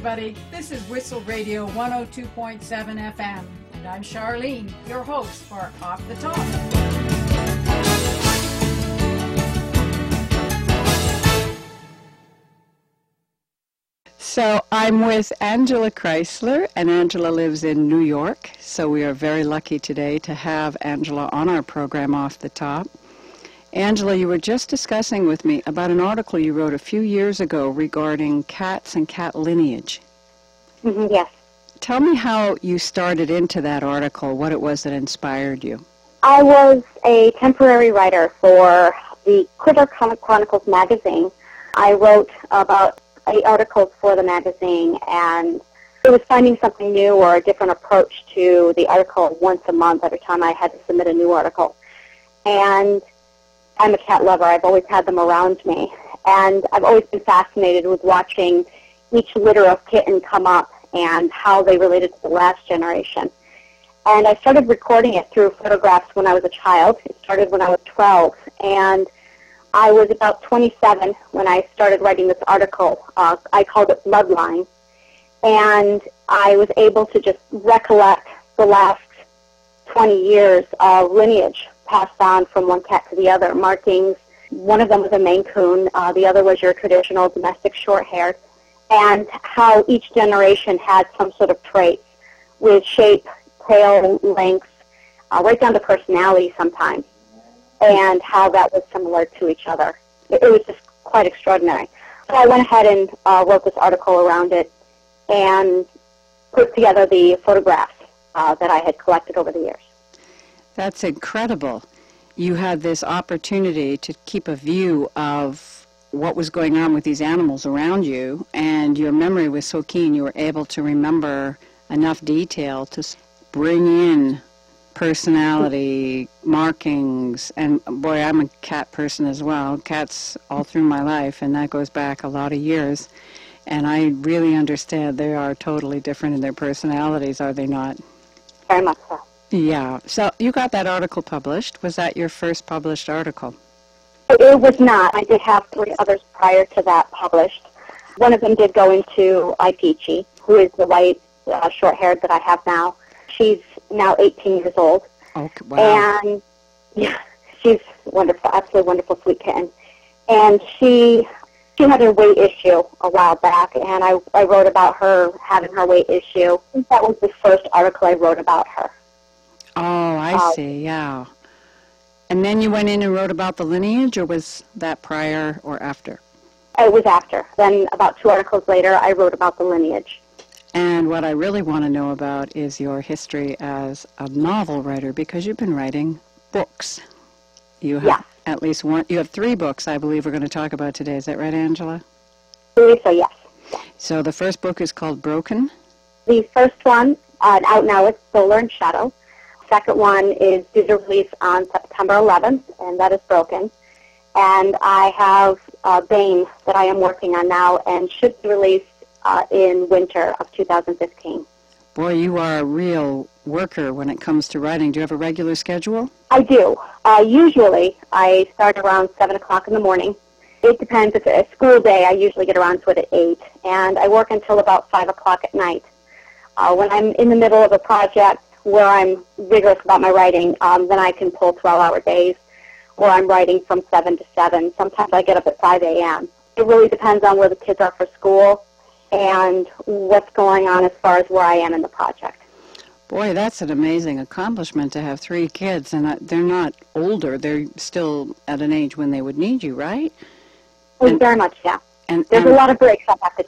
everybody. This is Whistle Radio 102.7 FM, and I'm Charlene, your host for Off the Top. So I'm with Angela Chrysler, and Angela lives in New York, so we are very lucky today to have Angela on our program Off the Top. Angela, you were just discussing with me about an article you wrote a few years ago regarding cats and cat lineage. Yes. Tell me how you started into that article, what it was that inspired you. I was a temporary writer for the Critter Chronicles magazine. I wrote about 8 articles for the magazine, and it was finding something new or a different approach to the article once a month every time I had to submit a new article. And I'm a cat lover. I've always had them around me. And I've always been fascinated with watching each litter of kitten come up and how they related to the last generation. And I started recording it through photographs when I was a child. It started when I was 12. And I was about 27 when I started writing this article. I called it Bloodline. And I was able to just recollect the last 20 years of lineage passed on from one cat to the other. Markings, one of them was a Maine Coon, the other was your traditional domestic short-haired, and how each generation had some sort of traits with shape, tail length, right down to personality sometimes, and how that was similar to each other. It was just quite extraordinary. So I went ahead and wrote this article around it and put together the photographs that I had collected over the years. That's incredible. You had this opportunity to keep a view of what was going on with these animals around you, and your memory was so keen you were able to remember enough detail to bring in personality, markings, and boy, I'm a cat person as well. Cats all through my life, and that goes back a lot of years. And I really understand they are totally different in their personalities, are they not? Very much so. Yeah. So you got that article published. Was that your first published article? It was not. I did have 3 others prior to that published. One of them did go into Ipeachy, who is the white short-haired that I have now. She's now 18 years old. Okay, wow. And yeah, she's wonderful, absolutely wonderful, sweet kitten. And she had a weight issue a while back, and I wrote about her having her weight issue. I think that was the first article I wrote about her. Oh, I see, yeah. And then you went in and wrote about the lineage, or was that prior or after? It was after. Then about 2 articles later, I wrote about the lineage. And what I really want to know about is your history as a novel writer, because you've been writing books. You have at least one. You have 3 books, I believe, we're going to talk about today. Is that right, Angela? I believe so, yes. So the first book is called Broken. The first one, out now, is Solar and Shadow. Second one is due to release on September 11th, and that is Broken. And I have Bane that I am working on now and should be released in winter of 2015. Boy, you are a real worker when it comes to writing. Do you have a regular schedule? I do. Usually, I start around 7 o'clock in the morning. It depends. If it's a school day, I usually get around to it at 8, and I work until about 5 o'clock at night. When I'm in the middle of a project where I'm vigorous about my writing, then I can pull 12-hour days, or I'm writing from 7 to 7. Sometimes I get up at 5 a.m. It really depends on where the kids are for school and what's going on as far as where I am in the project. Boy, that's an amazing accomplishment to have 3 kids, and they're not older. They're still at an age when they would need you, right? Very much, yeah. There's a lot of breaks I have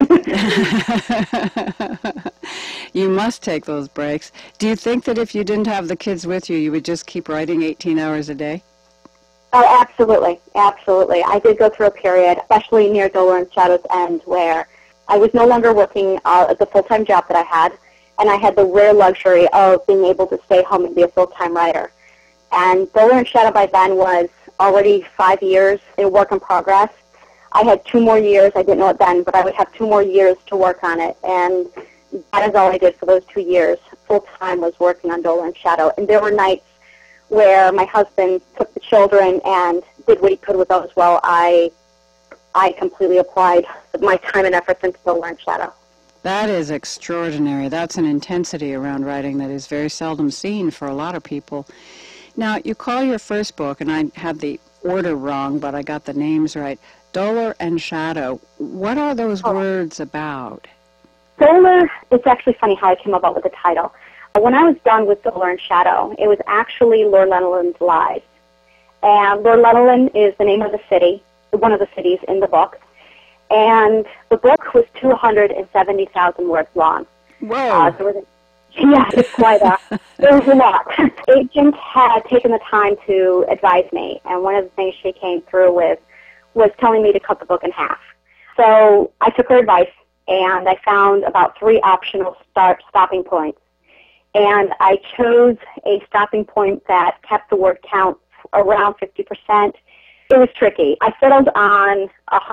to take. You must take those breaks. Do you think that if you didn't have the kids with you, you would just keep writing 18 hours a day? Oh, absolutely. Absolutely. I did go through a period, especially near Solar and Shadow's end, where I was no longer working at the full-time job that I had, and I had the rare luxury of being able to stay home and be a full-time writer. And Solar and Shadow by then was already 5 years in work in progress. I had 2 more years. I didn't know it then, but I would have 2 more years to work on it. And that is all I did for those 2 years. Full-time was working on Solar and Shadow. And there were nights where my husband took the children and did what he could with those while I completely applied my time and efforts into Solar and Shadow. That is extraordinary. That's an intensity around writing that is very seldom seen for a lot of people. Now, you call your first book, and I had the order wrong, but I got the names right, Duller and Shadow. What are those words about? Duller, it's actually funny how I came about with the title. When I was done with Duller and Shadow, it was actually Lord Llanellin's Lies. And Lord Llanellin is the name of the city, one of the cities in the book. And the book was 270,000 words long. Whoa. It's quite there was a lot. Agent had taken the time to advise me, and one of the things she came through with was telling me to cut the book in half. So I took her advice, and I found about 3 optional stopping points. And I chose a stopping point that kept the word count around 50%. It was tricky. I settled on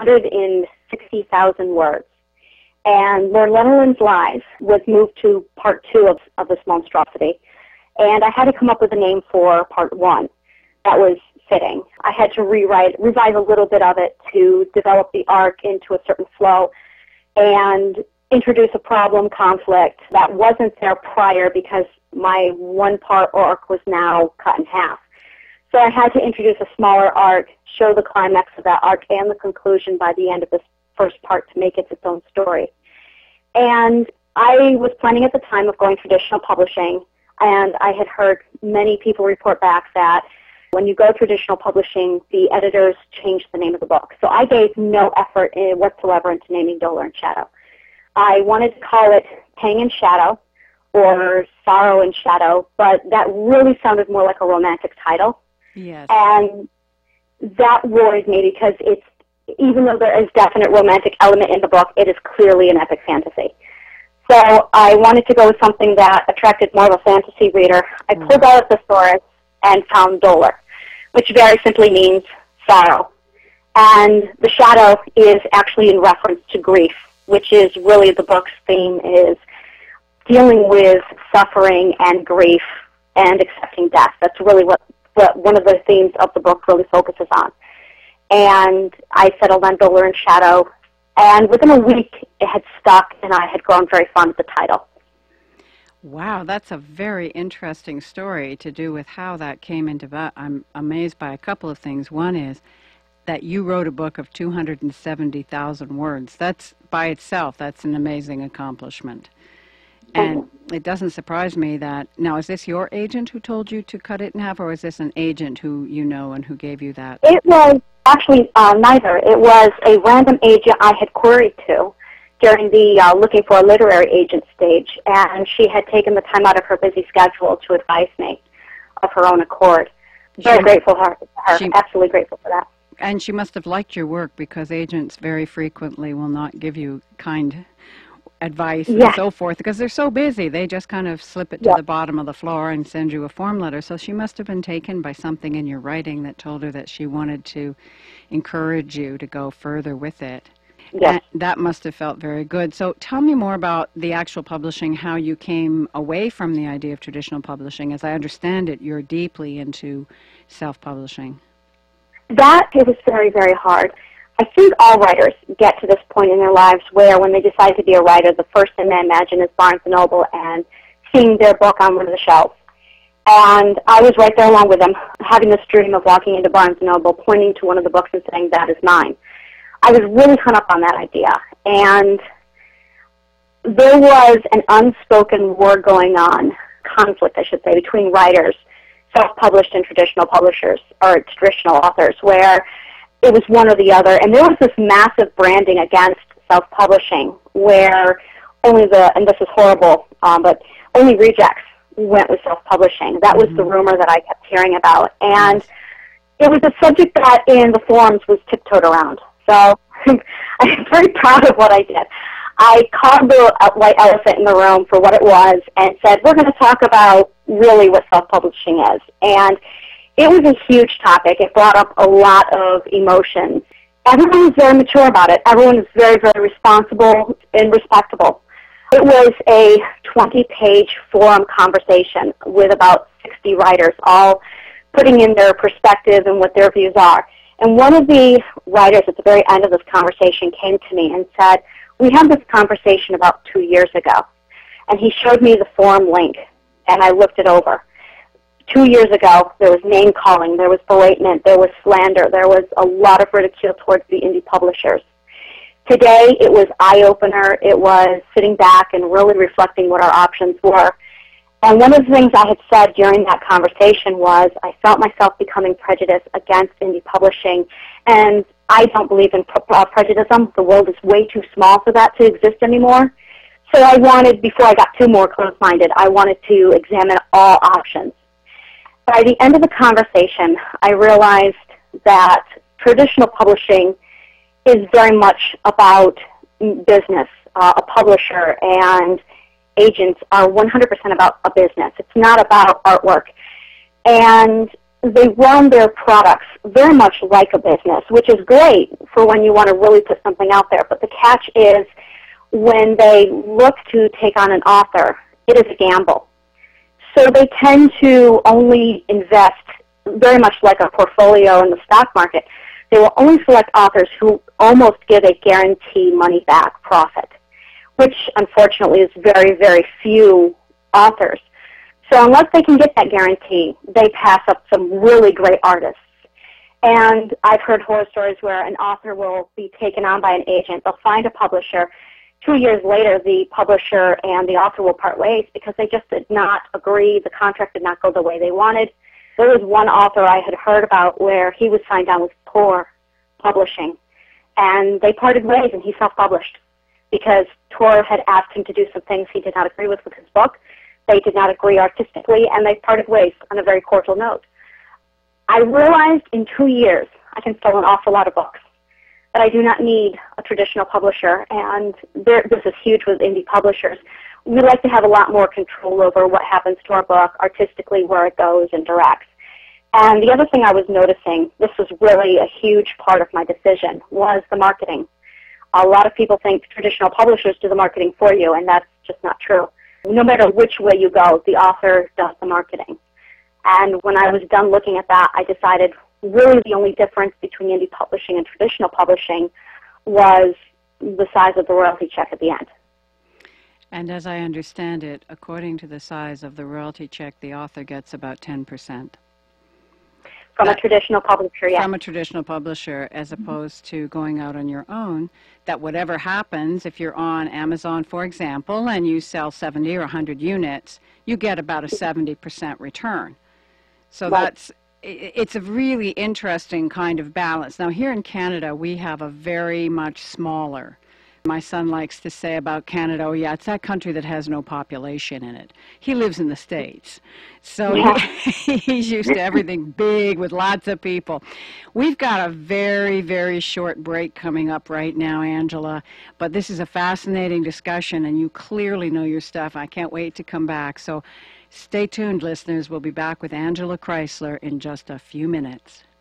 160,000 words. And Lord Llanellin's Lies was moved to part 2 of this monstrosity. And I had to come up with a name for part 1 that was fitting. I had to revise a little bit of it to develop the arc into a certain flow and introduce a problem conflict that wasn't there prior because my 1-part arc was now cut in half. So I had to introduce a smaller arc, show the climax of that arc and the conclusion by the end of this first part to make it its own story. And I was planning at the time of going traditional publishing, and I had heard many people report back that when you go traditional publishing, the editors change the name of the book. So I gave no effort whatsoever into naming Duller and Shadow. I wanted to call it Pang and Shadow or Sorrow and Shadow, but that really sounded more like a romantic title. Yes. And that worried me because even though there is definite romantic element in the book, it is clearly an epic fantasy. So I wanted to go with something that attracted more of a fantasy reader. I pulled out a thesaurus and found Duller, which very simply means sorrow. And the shadow is actually in reference to grief, which is really the book's theme, is dealing with suffering and grief and accepting death. That's really what one of the themes of the book really focuses on. And I settled on Duller and Shadow, and within a week it had stuck, and I had grown very fond of the title. Wow, that's a very interesting story to do with how that came into that. I'm amazed by a couple of things. One is that you wrote a book of 270,000 words. That's by itself, that's an amazing accomplishment. And it doesn't surprise me that, now is this your agent who told you to cut it in half, or is this an agent who you know and who gave you that? It was actually neither. It was a random agent I had queried to during the looking for a literary agent stage, and she had taken the time out of her busy schedule to advise me of her own accord. Very grateful for her. Absolutely grateful for that. And she must have liked your work, because agents very frequently will not give you kind advice and so forth, because they're so busy. They just kind of slip it to the bottom of the floor and send you a form letter. So she must have been taken by something in your writing that told her that she wanted to encourage you to go further with it. Yes. And that must have felt very good. So tell me more about the actual publishing, how you came away from the idea of traditional publishing. As I understand it, you're deeply into self-publishing. That it was very, very hard. I think all writers get to this point in their lives where when they decide to be a writer, the first thing they imagine is Barnes & Noble and seeing their book on one of the shelves. And I was right there along with them, having this dream of walking into Barnes & Noble, pointing to one of the books and saying, that is mine. I was really hung up on that idea. And there was an unspoken war going on, conflict, I should say, between writers, self-published and traditional publishers, or traditional authors, where it was one or the other. And there was this massive branding against self-publishing where only and this is horrible, but only rejects went with self-publishing. That was the rumor that I kept hearing about. And it was a subject that in the forums was tiptoed around. So I'm very proud of what I did. I called the white elephant in the room for what it was and said, we're going to talk about really what self-publishing is. And it was a huge topic. It brought up a lot of emotions. Everyone was very mature about it. Everyone was very, very responsible and respectable. It was a 20-page forum conversation with about 60 writers, all putting in their perspective and what their views are. And one of the writers at the very end of this conversation came to me and said, We had this conversation about 2 years ago, and he showed me the forum link, and I looked it over. 2 years ago, there was name-calling, there was belatement, there was slander, there was a lot of ridicule towards the indie publishers. Today, it was eye-opener. It was sitting back and really reflecting what our options were. And one of the things I had said during that conversation was I felt myself becoming prejudiced against indie publishing, and I don't believe in prejudice. The world is way too small for that to exist anymore. So I wanted, before I got too more closed-minded, I wanted to examine all options. By the end of the conversation, I realized that traditional publishing is very much about business. A publisher and agents are 100% about a business. It's not about artwork. And they run their products very much like a business, which is great for when you want to really put something out there. But the catch is when they look to take on an author, it is a gamble. So they tend to only invest very much like a portfolio in the stock market. They will only select authors who almost give a guarantee money-back profit, which unfortunately is very, very few authors. So unless they can get that guarantee, they pass up some really great artists. And I've heard horror stories where an author will be taken on by an agent. They'll find a publisher. 2 years later, the publisher and the author will part ways because they just did not agree. The contract did not go the way they wanted. There was one author I had heard about where he was signed on with Tor Publishing, and they parted ways, and he self-published because Tor had asked him to do some things he did not agree with his book. They did not agree artistically, and they parted ways on a very cordial note. I realized in 2 years I can sell an awful lot of books, but I do not need a traditional publisher, and this is huge with indie publishers. We like to have a lot more control over what happens to our book, artistically, where it goes, and directs. And the other thing I was noticing, this was really a huge part of my decision, was the marketing. A lot of people think traditional publishers do the marketing for you, and that's just not true. No matter which way you go, the author does the marketing. And when I was done looking at that, I decided really the only difference between indie publishing and traditional publishing was the size of the royalty check at the end. And as I understand it, according to the size of the royalty check, the author gets about 10%. From a traditional publisher, yes. From a traditional publisher, as opposed to going out on your own, that whatever happens, if you're on Amazon, for example, and you sell 70 or 100 units, you get about a 70% return. So right. It's a really interesting kind of balance. Now, here in Canada, we have a very much smaller. My son likes to say about Canada, oh, yeah, it's that country that has no population in it. He lives in the States, so yeah. He's used to everything big with lots of people. We've got a very, very short break coming up right now, Angela, but this is a fascinating discussion, and you clearly know your stuff. I can't wait to come back. So stay tuned, listeners. We'll be back with Angela Kreisler in just a few minutes.